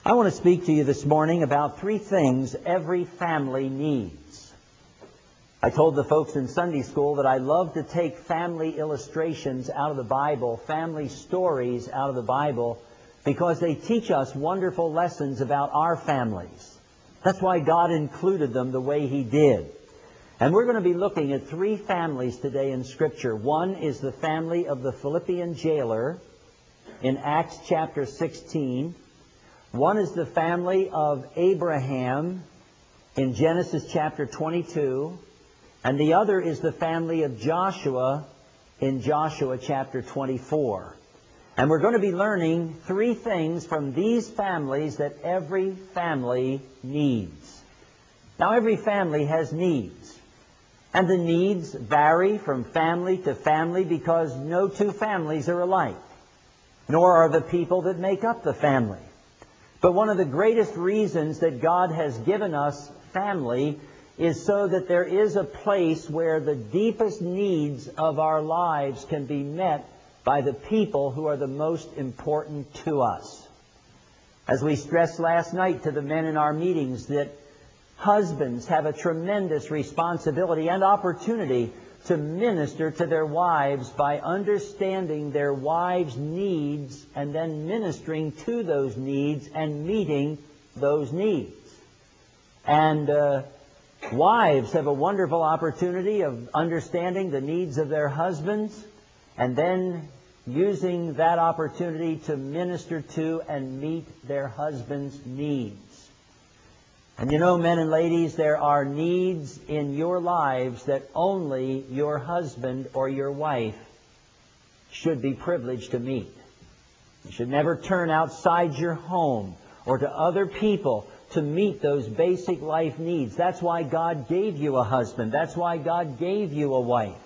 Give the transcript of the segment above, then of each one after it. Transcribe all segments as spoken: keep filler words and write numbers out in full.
I want to speak to you this morning about three things every family needs. I told the folks in Sunday school that I love to take family illustrations out of the Bible, family stories out of the Bible, because they teach us wonderful lessons about our families. That's why God included them the way He did. And we're going to be looking at three families today in Scripture. One is the family of the Philippian jailer in Acts chapter sixteen. One is the family of Abraham in Genesis chapter twenty-two. And the other is the family of Joshua in Joshua chapter twenty-four. And we're going to be learning three things from these families that every family needs. Now, every family has needs. And the needs vary from family to family because no two families are alike, nor are the people that make up the family. But one of the greatest reasons that God has given us family is so that there is a place where the deepest needs of our lives can be met by the people who are the most important to us. As we stressed last night to the men in our meetings, that husbands have a tremendous responsibility and opportunity to minister to their wives by understanding their wives' needs and then ministering to those needs and meeting those needs. And uh, wives have a wonderful opportunity of understanding the needs of their husbands and then using that opportunity to minister to and meet their husbands' needs. And you know, men and ladies, there are needs in your lives that only your husband or your wife should be privileged to meet. You should never turn outside your home or to other people to meet those basic life needs. That's why God gave you a husband. That's why God gave you a wife.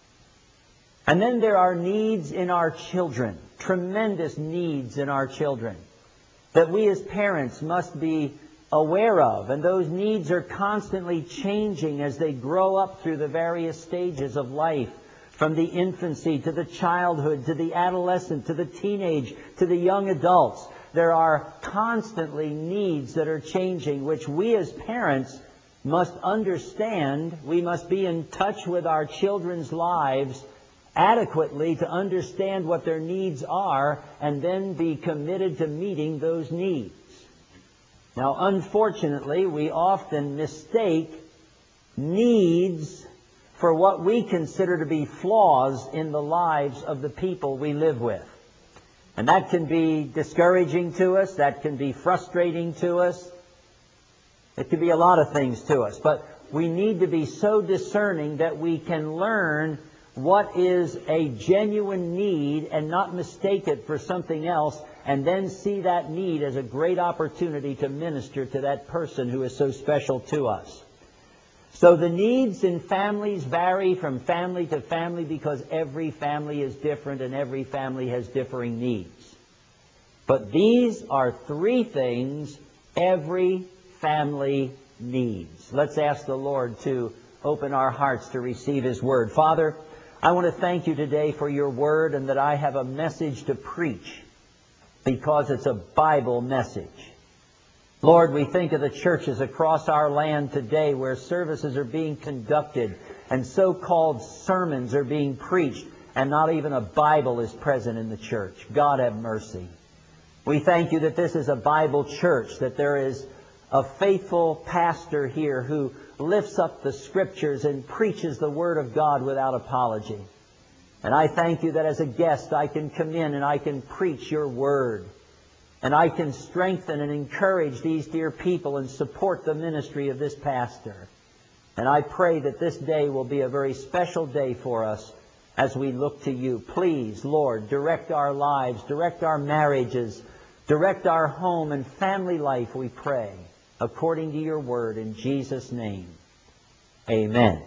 And then there are needs in our children, tremendous needs in our children, that we as parents must be aware of, and those needs are constantly changing as they grow up through the various stages of life, from the infancy to the childhood to the adolescent to the teenage to the young adults. There are constantly needs that are changing, which we as parents must understand. We must be in touch with our children's lives adequately to understand what their needs are and then be committed to meeting those needs. Now, unfortunately, we often mistake needs for what we consider to be flaws in the lives of the people we live with. And that can be discouraging to us. That can be frustrating to us. It can be a lot of things to us. But we need to be so discerning that we can learn what is a genuine need and not mistake it for something else, and then see that need as a great opportunity to minister to that person who is so special to us. So the needs in families vary from family to family because every family is different and every family has differing needs. But these are three things every family needs. Let's ask the Lord to open our hearts to receive His Word. Father, I want to thank You today for Your Word and that I have a message to preach because it's a Bible message. Lord, we think of the churches across our land today where services are being conducted and so-called sermons are being preached and not even a Bible is present in the church. God have mercy. We thank You that this is a Bible church, that there is a faithful pastor here who lifts up the Scriptures and preaches the Word of God without apology. And I thank You that as a guest I can come in and I can preach Your Word. And I can strengthen and encourage these dear people and support the ministry of this pastor. And I pray that this day will be a very special day for us as we look to You. Please, Lord, direct our lives, direct our marriages, direct our home and family life, we pray, according to Your Word, in Jesus' name. Amen.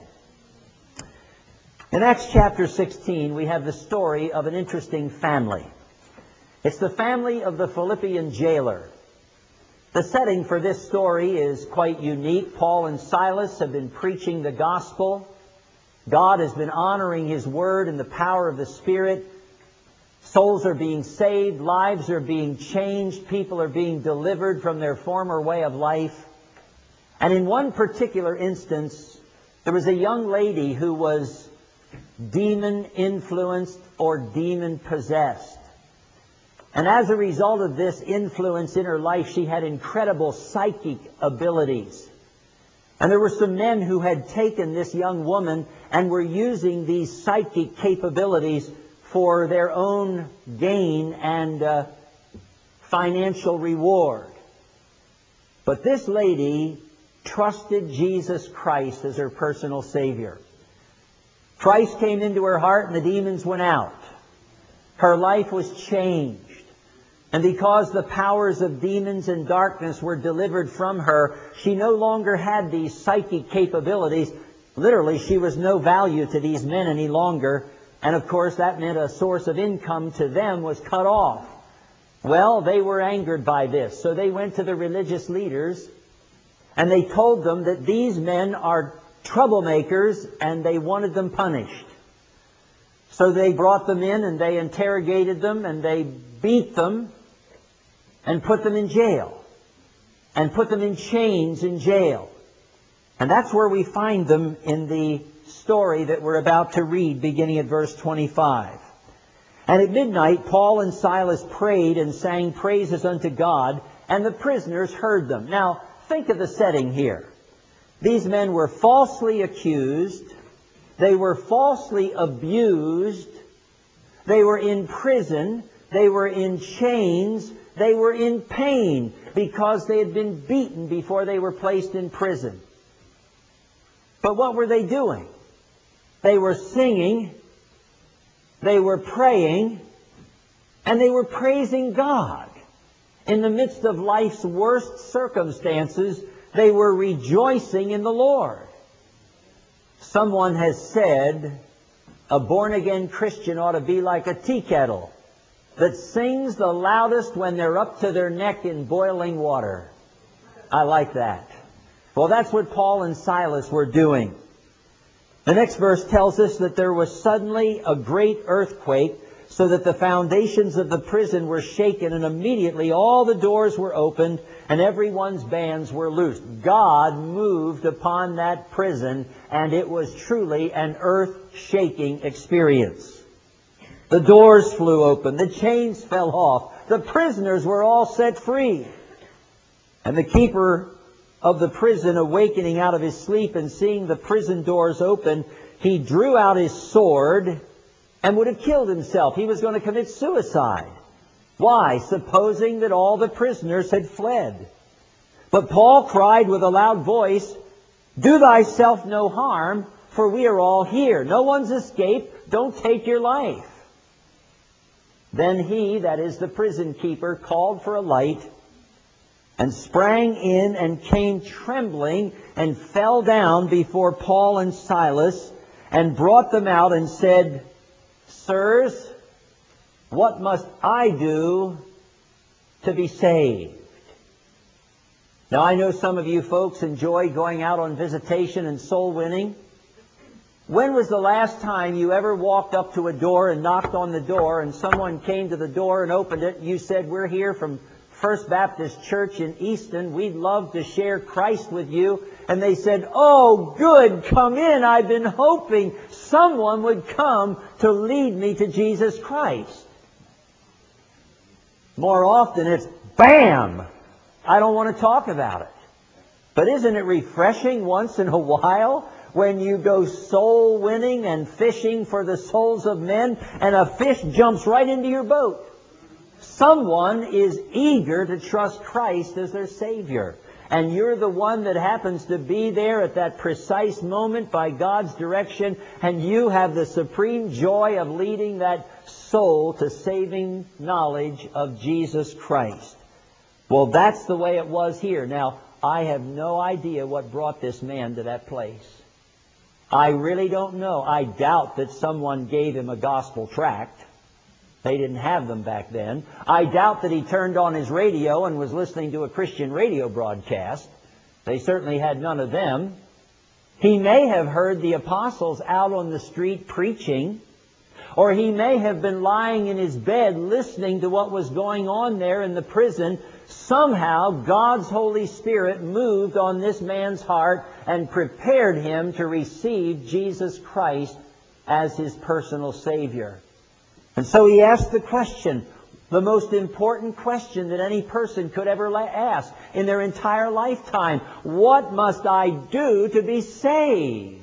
In Acts chapter sixteen, we have the story of an interesting family. It's the family of the Philippian jailer. The setting for this story is quite unique. Paul and Silas have been preaching the gospel. God has been honoring His Word and the power of the Spirit. Souls are being saved, lives are being changed, people are being delivered from their former way of life. And in one particular instance, there was a young lady who was demon-influenced or demon-possessed. And as a result of this influence in her life, she had incredible psychic abilities. And there were some men who had taken this young woman and were using these psychic capabilities for their own gain and uh, financial reward. But this lady trusted Jesus Christ as her personal Savior. Christ came into her heart and the demons went out. Her life was changed. And because the powers of demons and darkness were delivered from her, she no longer had these psychic capabilities. Literally, she was no value to these men any longer. And of course, that meant a source of income to them was cut off. Well, they were angered by this. So they went to the religious leaders and they told them that these men are troublemakers and they wanted them punished. So they brought them in and they interrogated them and they beat them and put them in jail and put them in chains in jail. And that's where we find them in the story that we're about to read, beginning at verse twenty-five. And at midnight, Paul and Silas prayed and sang praises unto God, and the prisoners heard them. Now, think of the setting here. These men were falsely accused. They were falsely abused. They were in prison. They were in chains. They were in pain because they had been beaten before they were placed in prison. But what were they doing? They were singing, they were praying, and they were praising God. In the midst of life's worst circumstances, they were rejoicing in the Lord. Someone has said, a born-again Christian ought to be like a tea kettle that sings the loudest when they're up to their neck in boiling water. I like that. Well, that's what Paul and Silas were doing. The next verse tells us that there was suddenly a great earthquake, so that the foundations of the prison were shaken, and immediately all the doors were opened, and everyone's bands were loosed. God moved upon that prison, and it was truly an earth-shaking experience. The doors flew open, the chains fell off, the prisoners were all set free. And the keeper of the prison, awakening out of his sleep and seeing the prison doors open, he drew out his sword and would have killed himself. He was going to commit suicide. Why? Supposing that all the prisoners had fled. But Paul cried with a loud voice, "Do thyself no harm, for we are all here. No one's escaped. Don't take your life." Then he, that is the prison keeper, called for a light and sprang in and came trembling and fell down before Paul and Silas and brought them out and said, "Sirs, what must I do to be saved?" Now, I know some of you folks enjoy going out on visitation and soul winning. When was the last time you ever walked up to a door and knocked on the door and someone came to the door and opened it and you said, "We're here from First Baptist Church in Easton. We'd love to share Christ with you." And they said, "Oh, good, come in. I've been hoping someone would come to lead me to Jesus Christ." More often it's, bam! I don't want to talk about it. But isn't it refreshing once in a while when you go soul winning and fishing for the souls of men and a fish jumps right into your boat? Someone is eager to trust Christ as their Savior. And you're the one that happens to be there at that precise moment by God's direction, and you have the supreme joy of leading that soul to saving knowledge of Jesus Christ. Well, that's the way it was here. Now, I have no idea what brought this man to that place. I really don't know. I doubt that someone gave him a gospel tract. They didn't have them back then. I doubt that he turned on his radio and was listening to a Christian radio broadcast. They certainly had none of them. He may have heard the apostles out on the street preaching, or he may have been lying in his bed listening to what was going on there in the prison. Somehow God's Holy Spirit moved on this man's heart and prepared him to receive Jesus Christ as his personal Savior. And so he asked the question, the most important question that any person could ever ask in their entire lifetime: what must I do to be saved?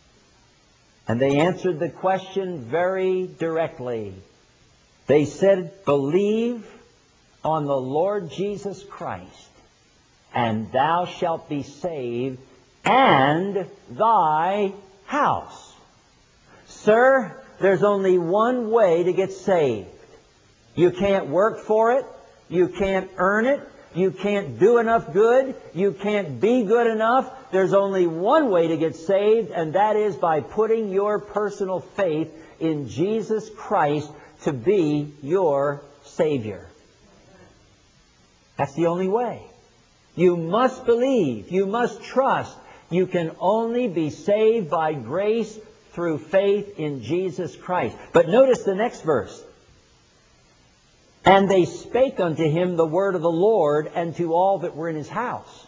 And they answered the question very directly. They said, believe on the Lord Jesus Christ, and thou shalt be saved, and thy house. Sir, there's only one way to get saved. You can't work for it. You can't earn it. You can't do enough good. You can't be good enough. There's only one way to get saved, and that is by putting your personal faith in Jesus Christ to be your Savior. That's the only way. You must believe. You must trust. You can only be saved by grace through faith in Jesus Christ. But notice the next verse. And they spake unto him the word of the Lord, and to all that were in his house.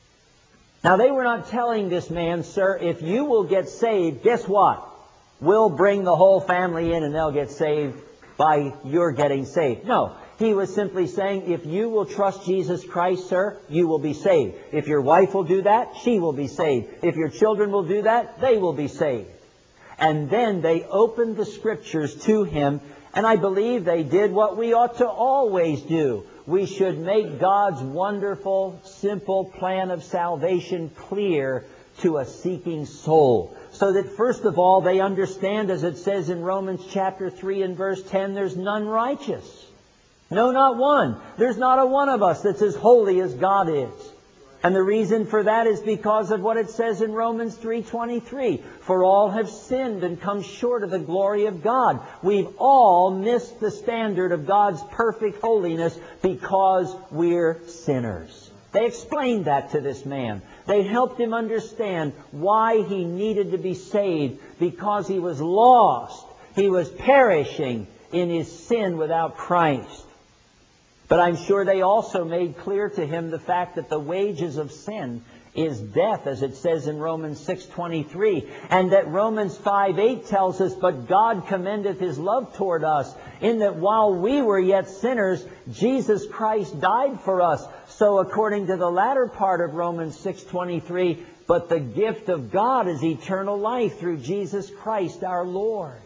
Now they were not telling this man, sir, if you will get saved, guess what? We'll bring the whole family in and they'll get saved by your getting saved. No. He was simply saying, if you will trust Jesus Christ, sir, you will be saved. If your wife will do that, she will be saved. If your children will do that, they will be saved. And then they opened the Scriptures to him, and I believe they did what we ought to always do. We should make God's wonderful, simple plan of salvation clear to a seeking soul. So that first of all, they understand, as it says in Romans chapter three and verse ten, there's none righteous. No, not one. There's not a one of us that's as holy as God is. And the reason for that is because of what it says in Romans three twenty-three. For all have sinned and come short of the glory of God. We've all missed the standard of God's perfect holiness because we're sinners. They explained that to this man. They helped him understand why he needed to be saved, because he was lost. He was perishing in his sin without Christ. But I'm sure they also made clear to him the fact that the wages of sin is death, as it says in Romans six twenty-three, and that Romans five eight tells us, but God commendeth his love toward us, in that while we were yet sinners, Jesus Christ died for us. So according to the latter part of Romans six twenty-three, but the gift of God is eternal life through Jesus Christ our Lord.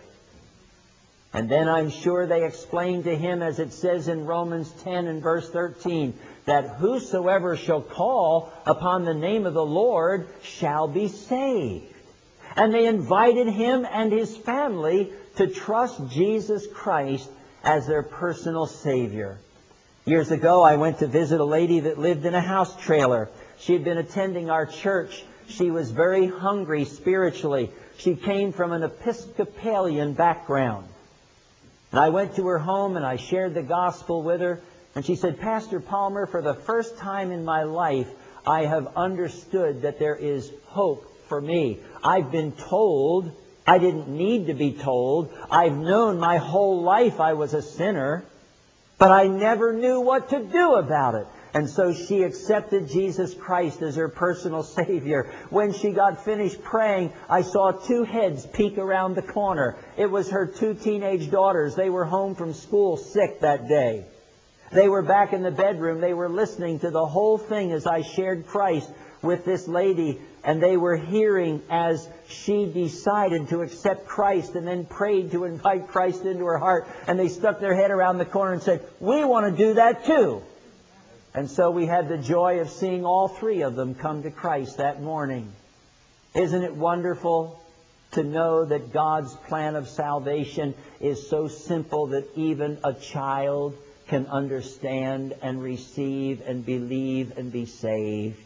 And then I'm sure they explained to him, as it says in Romans ten and verse thirteen, that whosoever shall call upon the name of the Lord shall be saved. And they invited him and his family to trust Jesus Christ as their personal Savior. Years ago, I went to visit a lady that lived in a house trailer. She had been attending our church. She was very hungry spiritually. She came from an Episcopalian background. And I went to her home and I shared the gospel with her. And she said, Pastor Palmer, for the first time in my life, I have understood that there is hope for me. I've been told, I didn't need to be told. I've known my whole life I was a sinner, but I never knew what to do about it. And so she accepted Jesus Christ as her personal Savior. When she got finished praying, I saw two heads peek around the corner. It was her two teenage daughters. They were home from school sick that day. They were back in the bedroom. They were listening to the whole thing as I shared Christ with this lady. And they were hearing as she decided to accept Christ and then prayed to invite Christ into her heart. And they stuck their head around the corner and said, we want to do that too. And so we had the joy of seeing all three of them come to Christ that morning. Isn't it wonderful to know that God's plan of salvation is so simple that even a child can understand and receive and believe and be saved?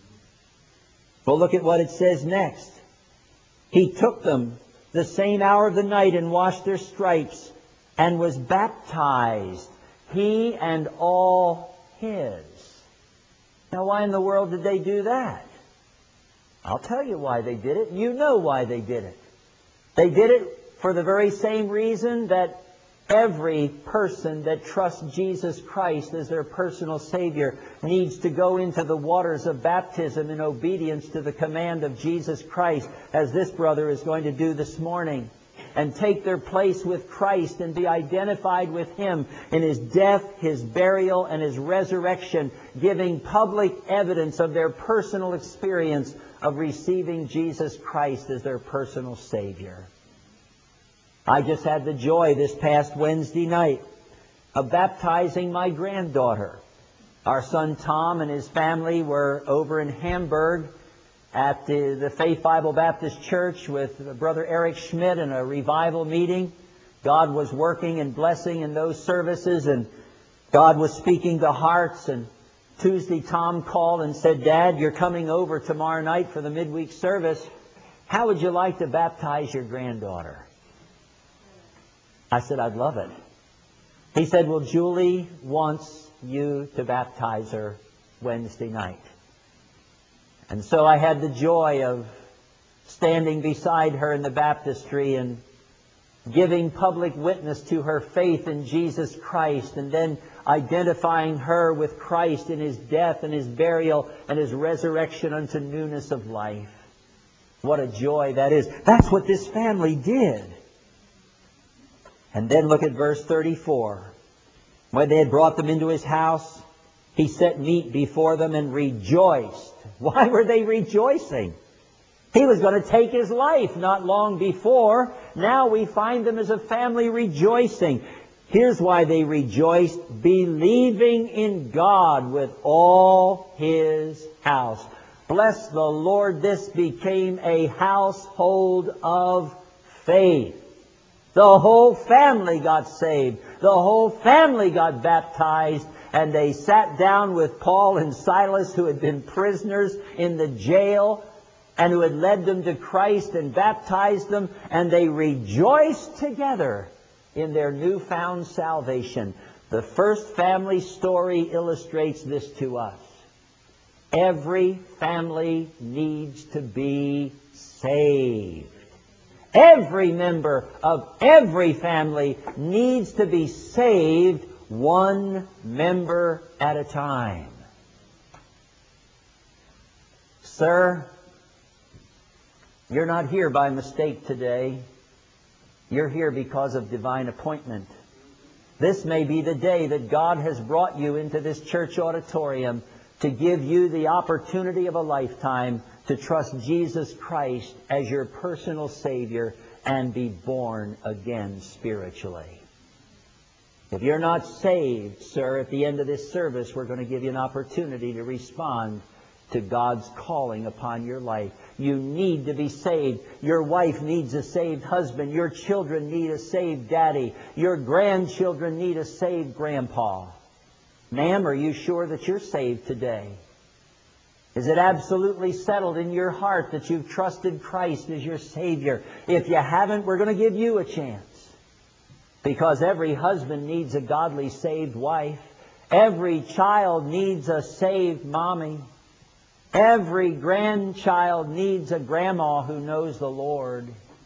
Well, look at what it says next. He took them the same hour of the night and washed their stripes and was baptized, he and all his. Now, why in the world did they do that? I'll tell you why they did it. You know why they did it. They did it for the very same reason that every person that trusts Jesus Christ as their personal Savior needs to go into the waters of baptism in obedience to the command of Jesus Christ, as this brother is going to do this morning, and take their place with Christ and be identified with Him in His death, His burial, and His resurrection, giving public evidence of their personal experience of receiving Jesus Christ as their personal Savior. I just had the joy this past Wednesday night of baptizing my granddaughter. Our son Tom and his family were over in Hamburg at the, the Faith Bible Baptist Church with Brother Eric Schmidt in a revival meeting. God was working and blessing in those services, and God was speaking to hearts. And Tuesday, Tom called and said, "Dad, you're coming over tomorrow night for the midweek service. How would you like to baptize your granddaughter?" I said, "I'd love it." He said, "Well, Julie wants you to baptize her Wednesday night." And so I had the joy of standing beside her in the baptistry and giving public witness to her faith in Jesus Christ, and then identifying her with Christ in His death and His burial and His resurrection unto newness of life. What a joy that is. That's what this family did. And then look at verse thirty-four. When they had brought them into His house, He set meat before them and rejoiced. Why were they rejoicing? He was going to take His life not long before. Now we find them as a family rejoicing. Here's why they rejoiced: believing in God with all His house. Bless the Lord, this became a household of faith. The whole family got saved. The whole family got baptized. And they sat down with Paul and Silas, who had been prisoners in the jail, and who had led them to Christ and baptized them. And they rejoiced together in their newfound salvation. The first family story illustrates this to us. Every family needs to be saved. Every member of every family needs to be saved, one member at a time. Sir, you're not here by mistake today. You're here because of divine appointment. This may be the day that God has brought you into this church auditorium to give you the opportunity of a lifetime to trust Jesus Christ as your personal Savior and be born again spiritually. If you're not saved, sir, at the end of this service, we're going to give you an opportunity to respond to God's calling upon your life. You need to be saved. Your wife needs a saved husband. Your children need a saved daddy. Your grandchildren need a saved grandpa. Ma'am, are you sure that you're saved today? Is it absolutely settled in your heart that you've trusted Christ as your Savior? If you haven't, we're going to give you a chance. Because every husband needs a godly saved wife. Every child needs a saved mommy. Every grandchild needs a grandma who knows the Lord.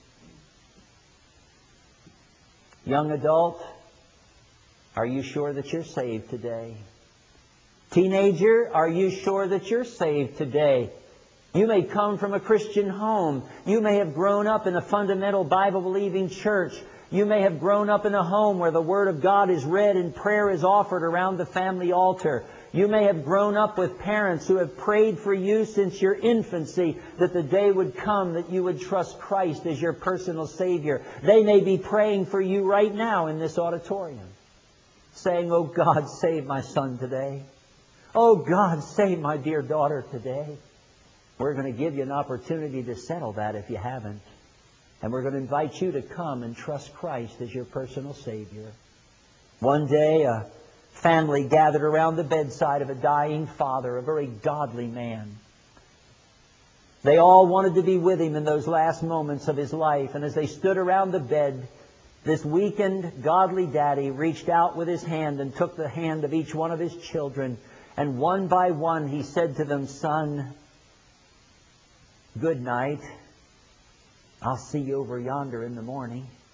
Young adult, are you sure that you're saved today? Teenager, are you sure that you're saved today? You may come from a Christian home. You may have grown up in a fundamental Bible-believing church. You may have grown up in a home where the Word of God is read and prayer is offered around the family altar. You may have grown up with parents who have prayed for you since your infancy that the day would come that you would trust Christ as your personal Savior. They may be praying for you right now in this auditorium, saying, "Oh God, save my son today. Oh God, save my dear daughter today." We're going to give you an opportunity to settle that if you haven't. And we're going to invite you to come and trust Christ as your personal Savior. One day, a family gathered around the bedside of a dying father, a very godly man. They all wanted to be with him in those last moments of his life. And as they stood around the bed, this weakened, godly daddy reached out with his hand and took the hand of each one of his children. And one by one, he said to them, "Son, good night. I'll see you over yonder in the morning."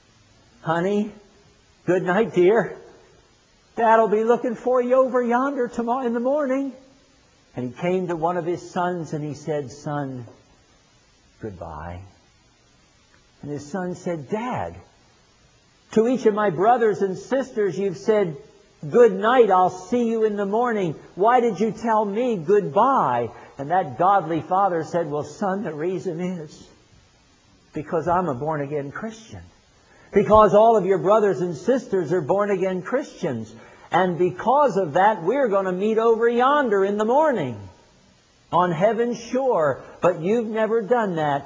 Honey, good night, dear. Dad'll be looking for you over yonder tomorrow in the morning. And he came to one of his sons and he said, Son, goodbye. And his son said, Dad, to each of my brothers and sisters you've said, good night, I'll see you in the morning. Why did you tell me goodbye? And that godly father said, well, son, the reason is because I'm a born-again Christian. Because all of your brothers and sisters are born-again Christians. And because of that, we're going to meet over yonder in the morning on heaven's shore. But you've never done that.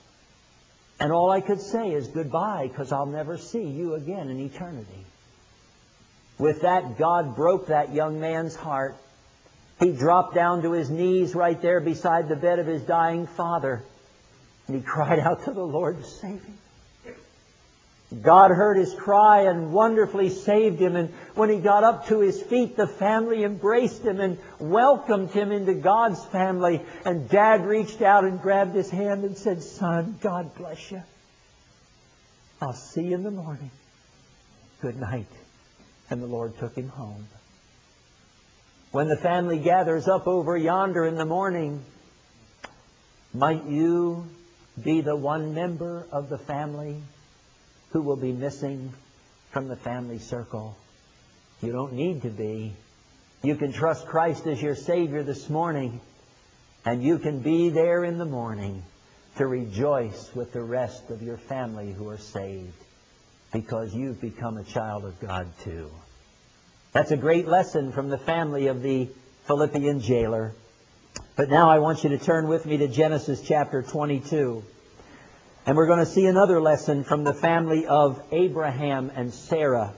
And all I could say is goodbye, because I'll never see you again in eternity. With that, God broke that young man's heart. He dropped down to his knees right there beside the bed of his dying father. And he cried out to the Lord to save him. God heard his cry and wonderfully saved him. And when he got up to his feet, the family embraced him and welcomed him into God's family. And Dad reached out and grabbed his hand and said, Son, God bless you. I'll see you in the morning. Good night. And the Lord took him home. When the family gathers up over yonder in the morning, might you be the one member of the family who will be missing from the family circle? You don't need to be. You can trust Christ as your Savior this morning, and you can be there in the morning to rejoice with the rest of your family who are saved, because you've become a child of God too. That's a great lesson from the family of the Philippian jailer. But now I want you to turn with me to Genesis chapter twenty-two. And we're going to see another lesson from the family of Abraham and Sarah.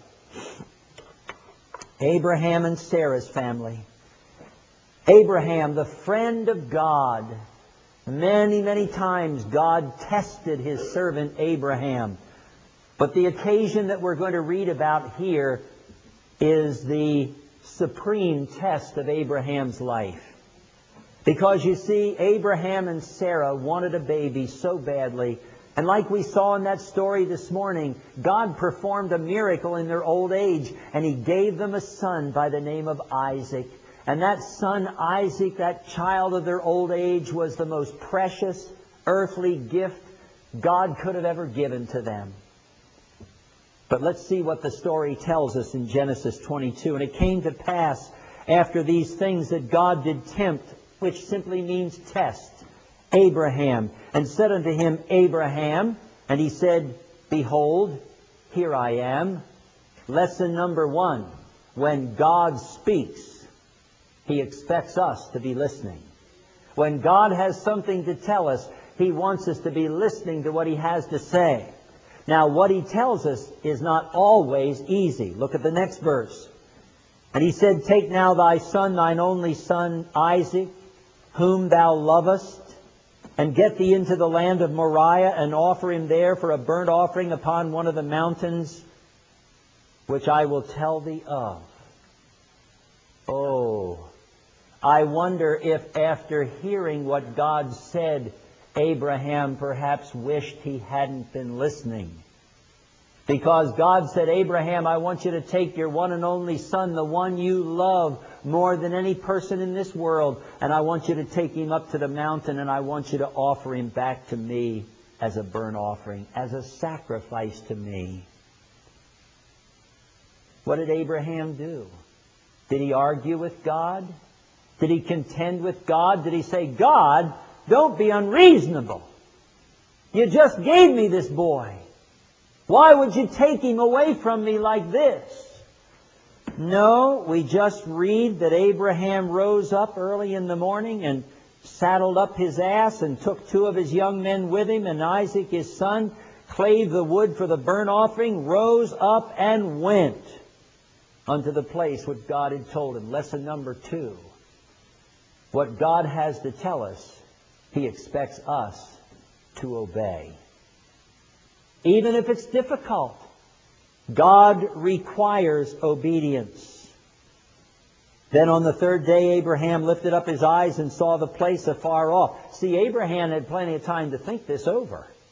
Abraham and Sarah's family. Abraham, the friend of God. Many, many times God tested His servant Abraham. But the occasion that we're going to read about here is the supreme test of Abraham's life. Because you see, Abraham and Sarah wanted a baby so badly. And like we saw in that story this morning, God performed a miracle in their old age, and He gave them a son by the name of Isaac. And that son, Isaac, that child of their old age, was the most precious earthly gift God could have ever given to them. But let's see what the story tells us in Genesis twenty-two. And it came to pass after these things that God did tempt, which simply means test, Abraham, and said unto him, Abraham, and he said, Behold, here I am. Lesson number one, when God speaks, He expects us to be listening. When God has something to tell us, He wants us to be listening to what He has to say. Now, what He tells us is not always easy. Look at the next verse. And He said, Take now thy son, thine only son, Isaac, whom thou lovest, and get thee into the land of Moriah, and offer him there for a burnt offering upon one of the mountains, which I will tell thee of. Oh, I wonder if after hearing what God said, Abraham perhaps wished he hadn't been listening. Because God said, Abraham, I want you to take your one and only son, the one you love more than any person in this world, and I want you to take him up to the mountain, and I want you to offer him back to me as a burnt offering, as a sacrifice to me. What did Abraham do? Did he argue with God? Did he contend with God? Did he say, God, don't be unreasonable. You just gave me this boy. Why would you take him away from me like this? No, we just read that Abraham rose up early in the morning and saddled up his ass and took two of his young men with him, and Isaac his son, clave the wood for the burnt offering, rose up and went unto the place which God had told him. Lesson number two. What God has to tell us, He expects us to obey. Even if it's difficult, God requires obedience. Then on the third day, Abraham lifted up his eyes and saw the place afar off. See, Abraham had plenty of time to think this over.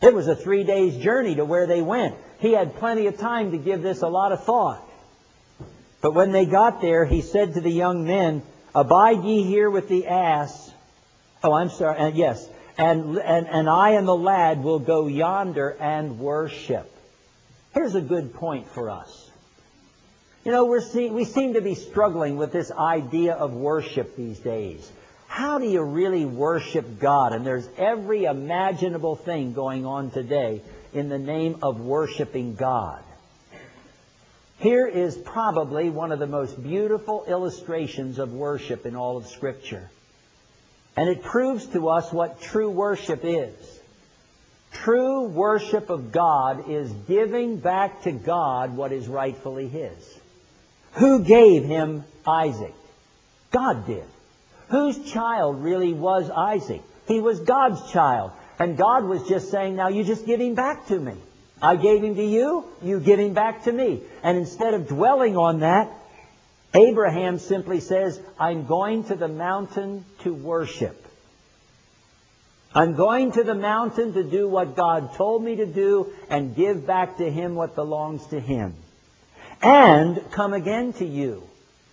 It was a three days journey to where they went. He had plenty of time to give this a lot of thought. But when they got there, he said to the young men, "Abide ye here with the ass." Oh, I'm sorry. And yes. And, and, and I and the lad will go yonder and worship. Here's a good point for us. You know, we're see, we seem to be struggling with this idea of worship these days. How do you really worship God? And there's every imaginable thing going on today in the name of worshiping God. Here is probably one of the most beautiful illustrations of worship in all of Scripture. And it proves to us what true worship is. True worship of God is giving back to God what is rightfully His. Who gave him Isaac? God did. Whose child really was Isaac? He was God's child. And God was just saying, now you just give him back to me. I gave him to you, you give him back to me. And instead of dwelling on that, Abraham simply says, I'm going to the mountain to worship. I'm going to the mountain to do what God told me to do and give back to Him what belongs to Him. And come again to you.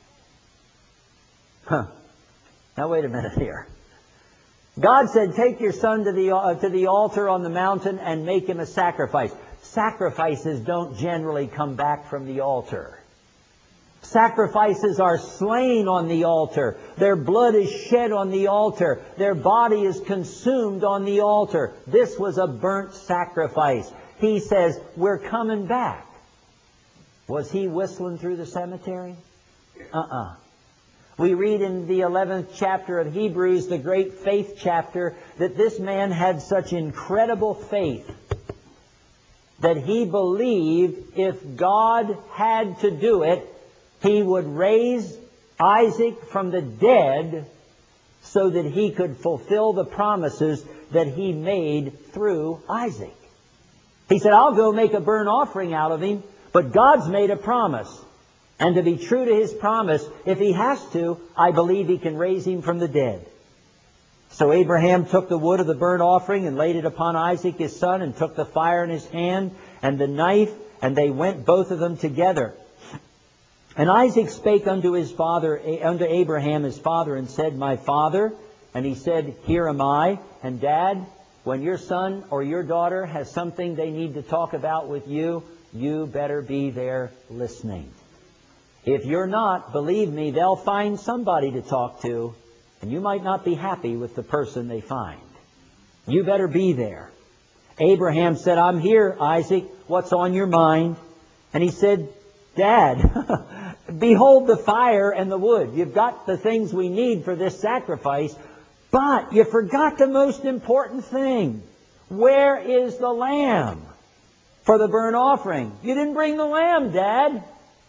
Huh. Now wait a minute here. God said, take your son to the, uh, to the altar on the mountain and make him a sacrifice. Sacrifices don't generally come back from the altar. Sacrifices are slain on the altar. Their blood is shed on the altar. Their body is consumed on the altar. This was a burnt sacrifice. He says, we're coming back. Was he whistling through the cemetery? Uh-uh. We read in the eleventh chapter of Hebrews, the great faith chapter, that this man had such incredible faith that he believed if God had to do it, He would raise Isaac from the dead so that he could fulfill the promises that He made through Isaac. He said, I'll go make a burnt offering out of him, but God's made a promise. And to be true to His promise, if He has to, I believe He can raise him from the dead. So Abraham took the wood of the burnt offering and laid it upon Isaac his son, and took the fire in his hand and the knife, and they went both of them together. And Isaac spake unto his father, unto Abraham his father, and said, My father. And he said, Here am I. And Dad, when your son or your daughter has something they need to talk about with you, you better be there listening. If you're not, believe me, they'll find somebody to talk to, and you might not be happy with the person they find. You better be there. Abraham said, I'm here, Isaac. What's on your mind? And he said, Dad, behold the fire and the wood. You've got the things we need for this sacrifice, but you forgot the most important thing. Where is the lamb for the burnt offering? You didn't bring the lamb, Dad.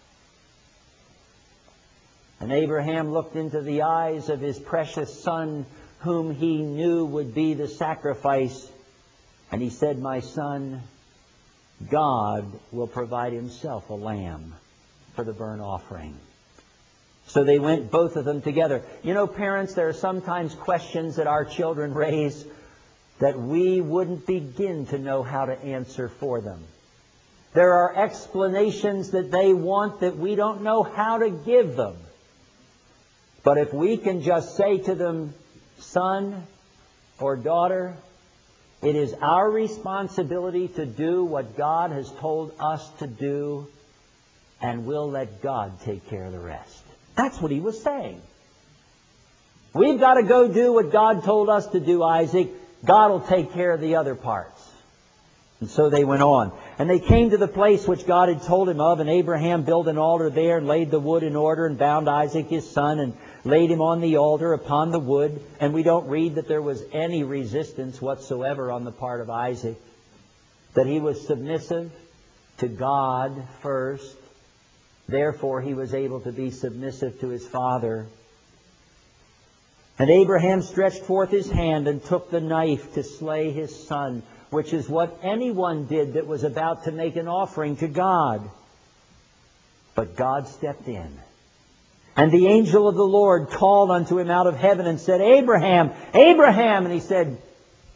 And Abraham looked into the eyes of his precious son, whom he knew would be the sacrifice, and he said, My son, God will provide Himself a lamb for the burnt offering. So they went, both of them together. You know, parents, there are sometimes questions that our children raise that we wouldn't begin to know how to answer for them. There are explanations that they want that we don't know how to give them. But if we can just say to them, son or daughter, it is our responsibility to do what God has told us to do, and we'll let God take care of the rest. That's what he was saying. We've got to go do what God told us to do, Isaac. God will take care of the other parts. And so they went on. And they came to the place which God had told him of, and Abraham built an altar there and laid the wood in order and bound Isaac his son and laid him on the altar upon the wood. And we don't read that there was any resistance whatsoever on the part of Isaac. That he was submissive to God first. Therefore he was able to be submissive to his father. And Abraham stretched forth his hand and took the knife to slay his son, which is what anyone did that was about to make an offering to God. But God stepped in. And the angel of the Lord called unto him out of heaven and said, Abraham, Abraham! And he said,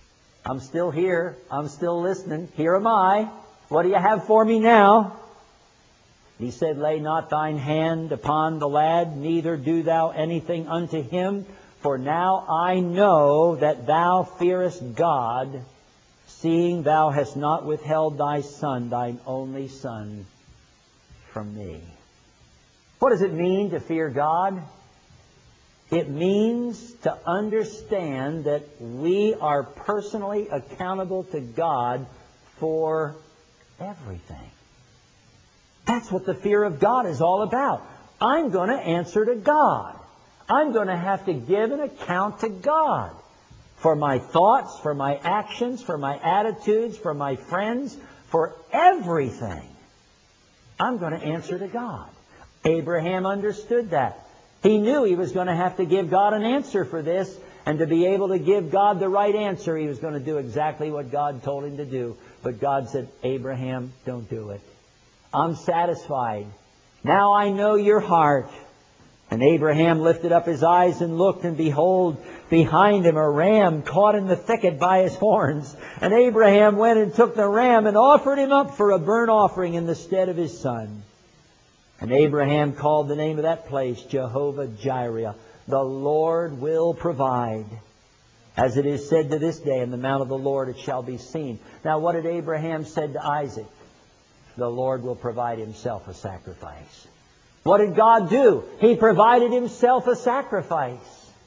I'm still here. I'm still listening. Here am I. What do you have for me now? He said, lay not thine hand upon the lad, neither do thou anything unto him. For now I know that thou fearest God, seeing thou hast not withheld thy son, thine only son, from me. What does it mean to fear God? It means to understand that we are personally accountable to God for everything. That's what the fear of God is all about. I'm going to answer to God. I'm going to have to give an account to God for my thoughts, for my actions, for my attitudes, for my friends, for everything. I'm going to answer to God. Abraham understood that. He knew he was going to have to give God an answer for this, and to be able to give God the right answer, he was going to do exactly what God told him to do. But God said, Abraham, don't do it. I'm satisfied. Now I know your heart. And Abraham lifted up his eyes and looked, and behold, behind him a ram caught in the thicket by his horns. And Abraham went and took the ram and offered him up for a burnt offering in the stead of his son. And Abraham called the name of that place Jehovah-Jireh. The Lord will provide. As it is said to this day, in the mount of the Lord it shall be seen. Now what did Abraham say to Isaac? The Lord will provide himself a sacrifice. What did God do? He provided himself a sacrifice.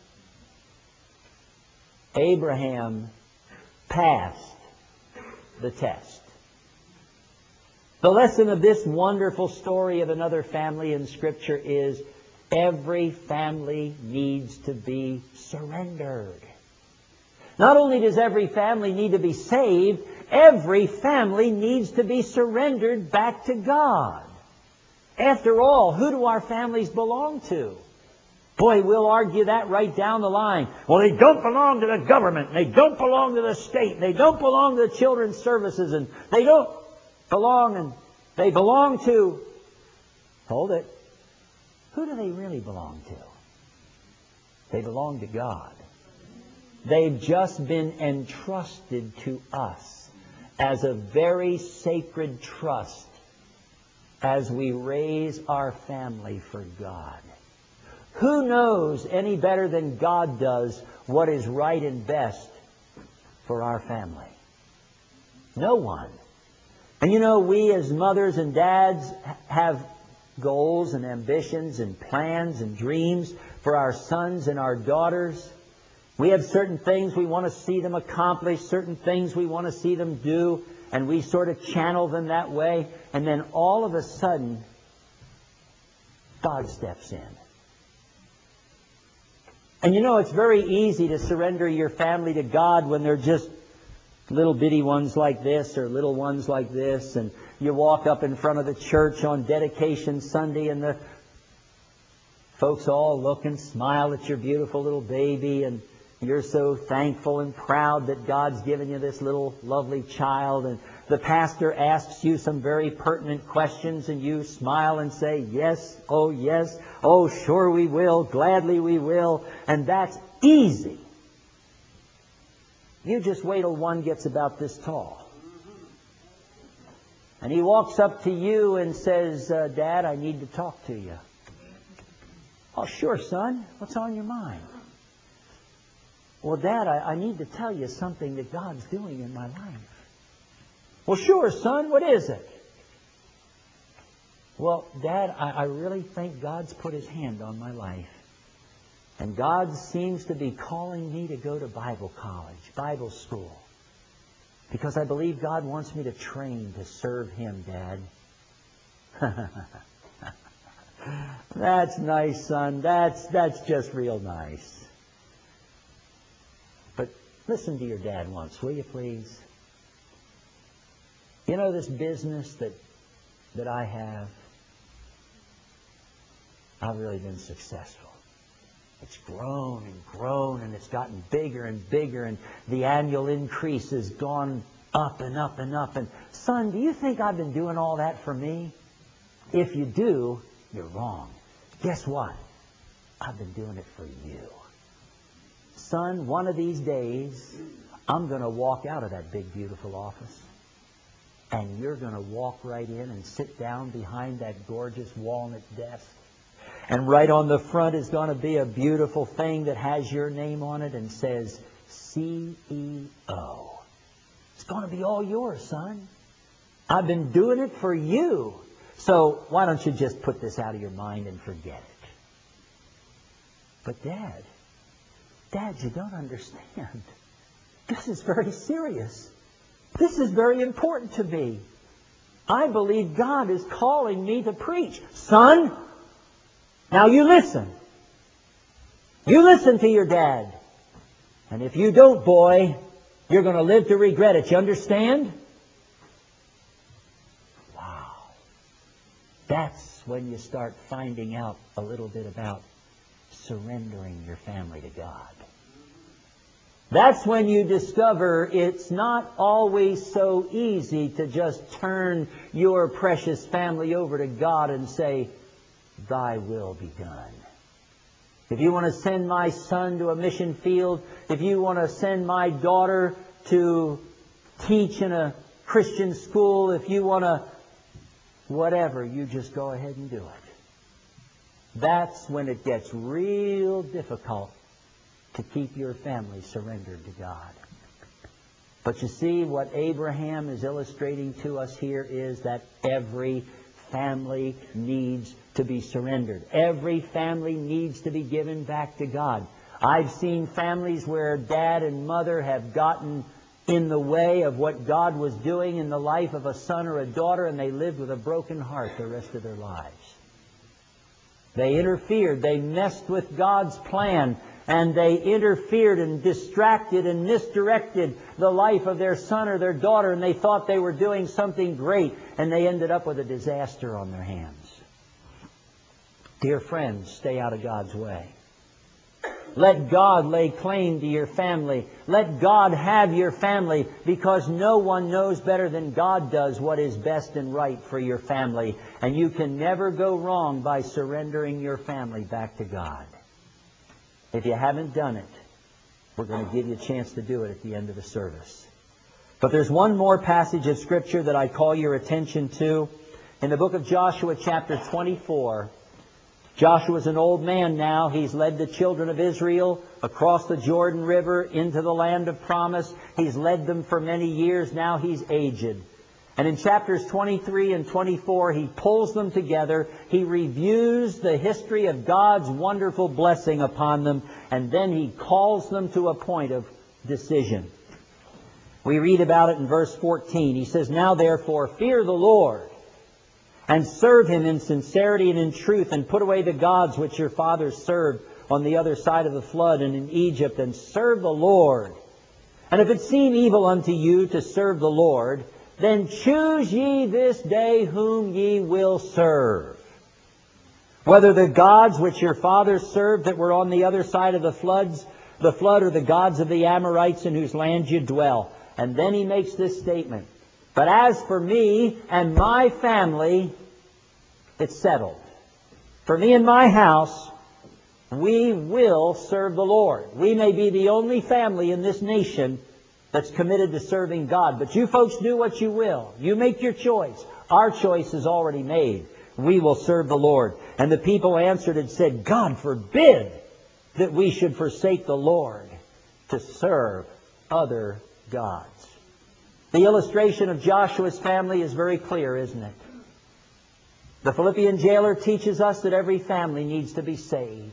Abraham passed the test. The lesson of this wonderful story of another family in Scripture is every family needs to be surrendered. Not only does every family need to be saved, every family needs to be surrendered back to God. After all, who do our families belong to? Boy, we'll argue that right down the line. Well, they don't belong to the government, and they don't belong to the state, and they don't belong to the children's services, and they don't belong, and they belong to... Hold it. Who do they really belong to? They belong to God. They've just been entrusted to us as a very sacred trust as we raise our family for God. Who knows any better than God does what is right and best for our family? No one. And you know, we as mothers and dads have goals and ambitions and plans and dreams for our sons and our daughters. We have certain things we want to see them accomplish, certain things we want to see them do, and we sort of channel them that way. And then all of a sudden, God steps in. And you know, it's very easy to surrender your family to God when they're just little bitty ones like this or little ones like this. And you walk up in front of the church on dedication Sunday, and the folks all look and smile at your beautiful little baby, and you're so thankful and proud that God's given you this little lovely child. And the pastor asks you some very pertinent questions, and you smile and say, yes, oh yes, oh sure we will, gladly we will. And that's easy. You just wait till one gets about this tall. And he walks up to you and says, uh, Dad, I need to talk to you. Oh, sure, son. What's on your mind? Well, Dad, I, I need to tell you something that God's doing in my life. Well, sure, son. What is it? Well, Dad, I, I really think God's put His hand on my life. And God seems to be calling me to go to Bible college, Bible school. Because I believe God wants me to train to serve Him, Dad. That's nice, son. That's, that's just real nice. But listen to your dad once, will you please? You know this business that, that I have? I've really been successful. It's grown and grown, and it's gotten bigger and bigger, and the annual increase has gone up and up and up. And son, do you think I've been doing all that for me? If you do, you're wrong. Guess what? I've been doing it for you. Son, one of these days, I'm going to walk out of that big, beautiful office, and you're going to walk right in and sit down behind that gorgeous walnut desk. And right on the front is going to be a beautiful thing that has your name on it and says C E O. It's going to be all yours, son. I've been doing it for you. So why don't you just put this out of your mind and forget it? But Dad, Dad, you don't understand. This is very serious. This is very important to me. I believe God is calling me to preach. Son, now you listen. You listen to your dad. And if you don't, boy, you're going to live to regret it. You understand? Wow. That's when you start finding out a little bit about surrendering your family to God. That's when you discover it's not always so easy to just turn your precious family over to God and say, Thy will be done. If you want to send my son to a mission field, if you want to send my daughter to teach in a Christian school, if you want to, whatever, you just go ahead and do it. That's when it gets real difficult to keep your family surrendered to God. But you see, what Abraham is illustrating to us here is that every family needs to be surrendered. Every family needs to be given back to God. I've seen families where dad and mother have gotten in the way of what God was doing in the life of a son or a daughter, and they lived with a broken heart the rest of their lives. They interfered. They messed with God's plan, and they interfered and distracted and misdirected the life of their son or their daughter, and they thought they were doing something great, and they ended up with a disaster on their hands. Dear friends, stay out of God's way. Let God lay claim to your family. Let God have your family, because no one knows better than God does what is best and right for your family. And you can never go wrong by surrendering your family back to God. If you haven't done it, we're going to give you a chance to do it at the end of the service. But there's one more passage of Scripture that I call your attention to. In the book of Joshua, chapter twenty-four, Joshua's an old man now. He's led the children of Israel across the Jordan River into the land of promise. He's led them for many years. Now he's aged. And in chapters twenty-three and twenty-four, he pulls them together. He reviews the history of God's wonderful blessing upon them, and then he calls them to a point of decision. We read about it in verse fourteen. He says, Now therefore fear the Lord, and serve Him in sincerity and in truth, and put away the gods which your fathers served on the other side of the flood and in Egypt, and serve the Lord. And if it seem evil unto you to serve the Lord, then choose ye this day whom ye will serve, whether the gods which your fathers served that were on the other side of the floods, the flood, or the gods of the Amorites in whose land you dwell. And then he makes this statement, But as for me and my family, it's settled. For me and my house, we will serve the Lord. We may be the only family in this nation that's committed to serving God. But you folks do what you will. You make your choice. Our choice is already made. We will serve the Lord. And the people answered and said, God forbid that we should forsake the Lord to serve other gods. The illustration of Joshua's family is very clear, isn't it? The Philippian jailer teaches us that every family needs to be saved.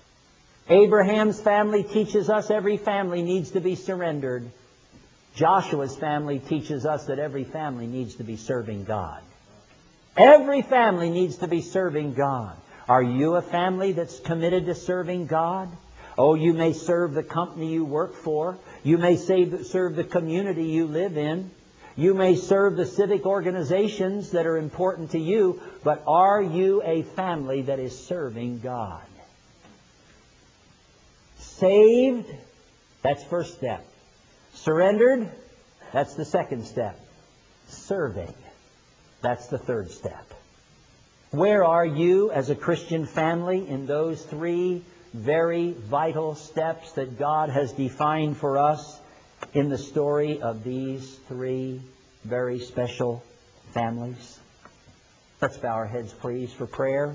Abraham's family teaches us every family needs to be surrendered. Joshua's family teaches us that every family needs to be serving God. Every family needs to be serving God. Are you a family that's committed to serving God? Oh, you may serve the company you work for. You may serve the community you live in. You may serve the civic organizations that are important to you. But are you a family that is serving God? Saved, that's first step. Surrendered, that's the second step. Serving, that's the third step. Where are you as a Christian family in those three very vital steps that God has defined for us? in the story of these three very special families? Let's bow our heads, please, for prayer.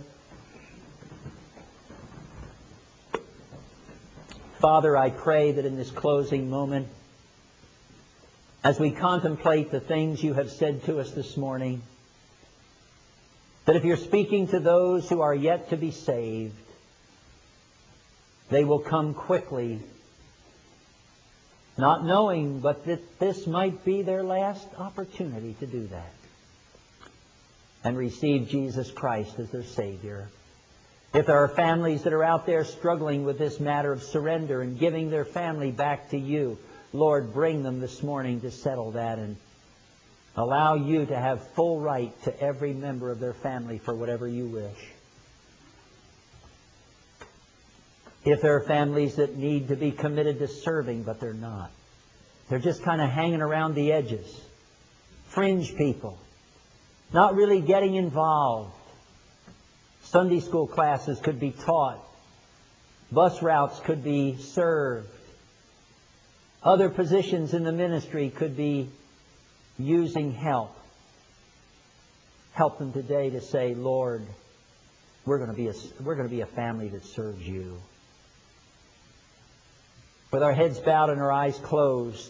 Father, I pray that in this closing moment, as we contemplate the things you have said to us this morning, that if you're speaking to those who are yet to be saved, they will come quickly, not knowing but that this might be their last opportunity to do that, and receive Jesus Christ as their Savior. If there are families that are out there struggling with this matter of surrender and giving their family back to you, Lord, bring them this morning to settle that and allow you to have full right to every member of their family for whatever you wish. If there are families that need to be committed to serving, but they're not, they're just kind of hanging around the edges, fringe people, not really getting involved. Sunday school classes could be taught. Bus routes could be served. Other positions in the ministry could be using help. Help them today to say, Lord, we're going to be a, we're going to be a family that serves you. With our heads bowed and our eyes closed,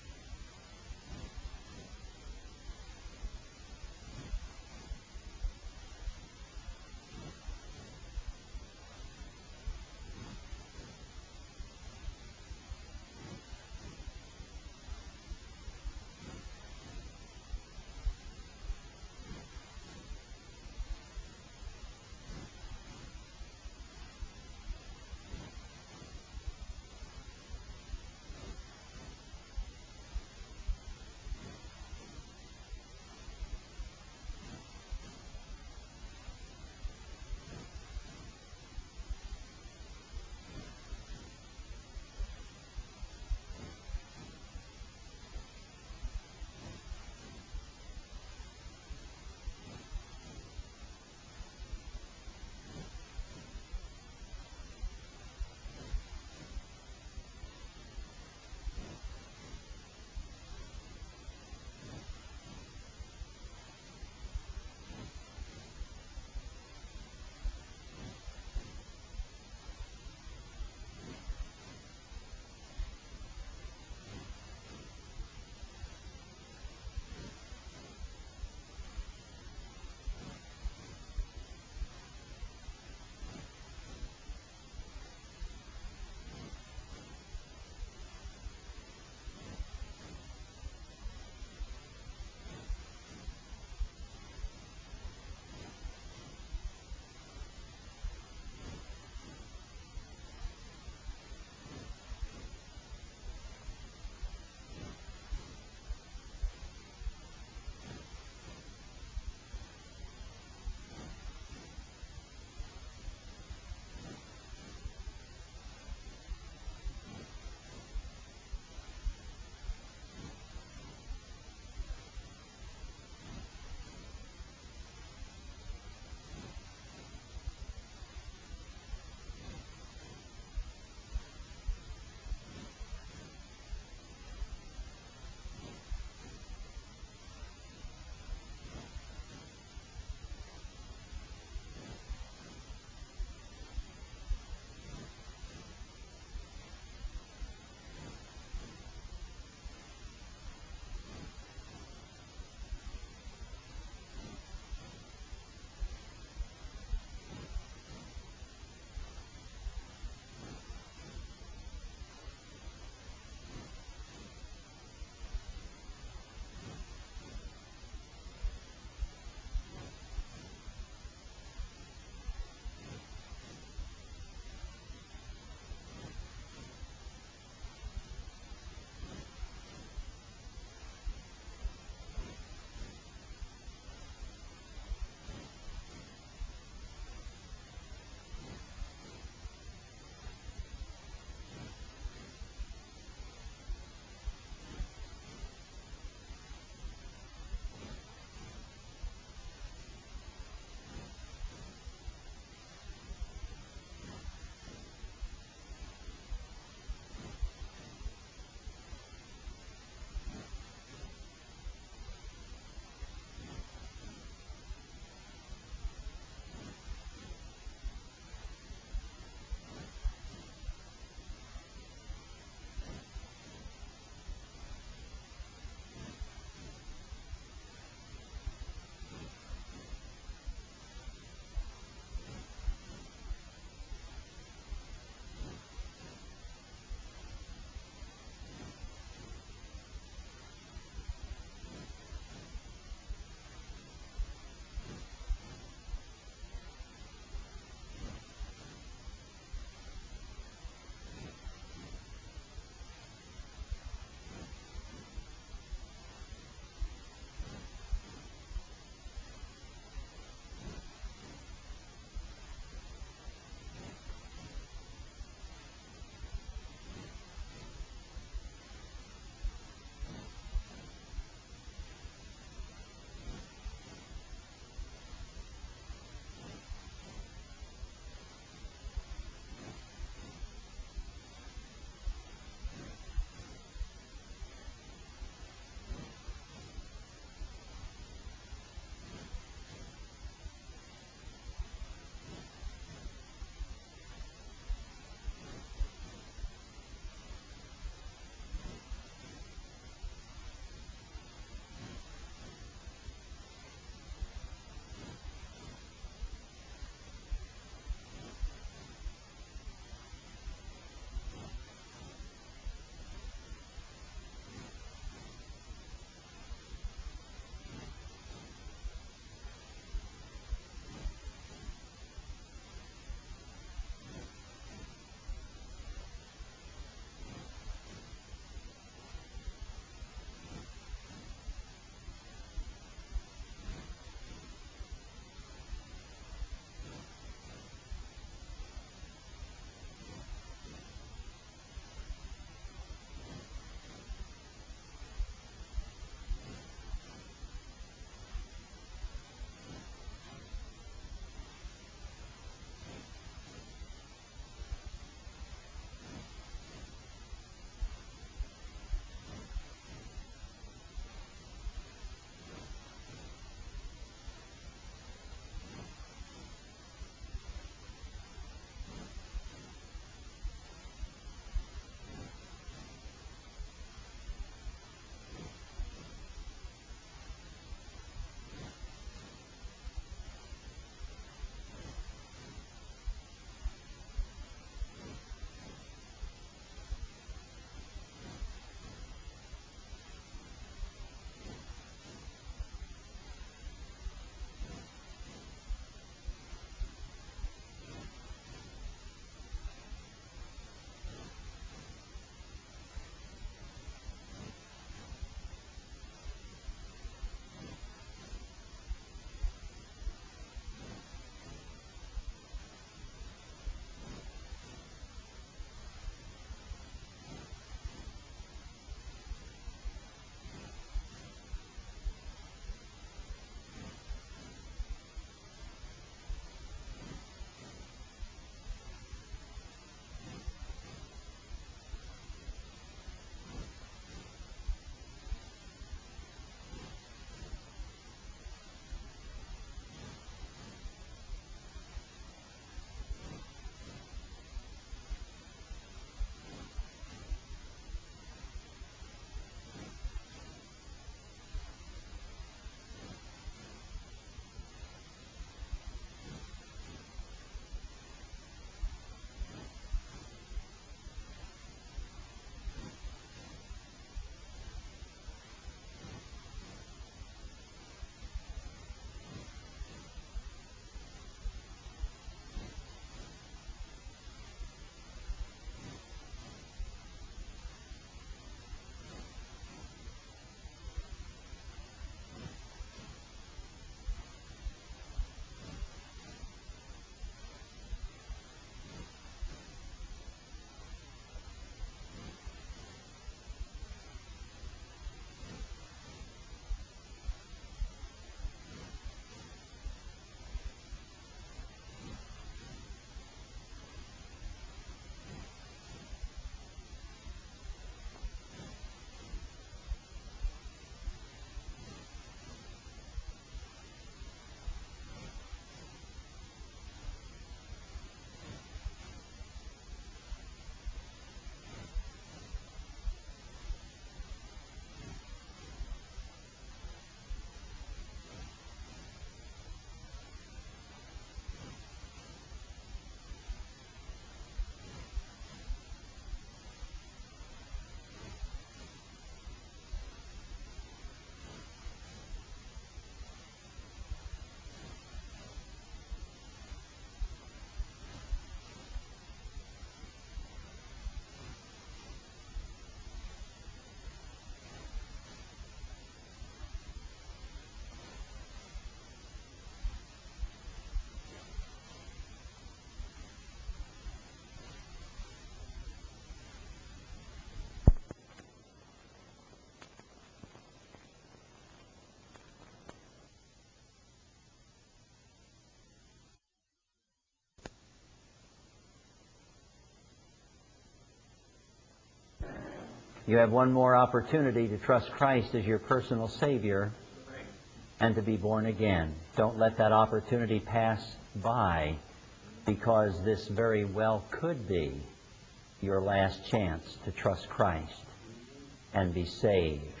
You have one more opportunity to trust Christ as your personal Savior and to be born again. Don't let that opportunity pass by, because this very well could be your last chance to trust Christ and be saved.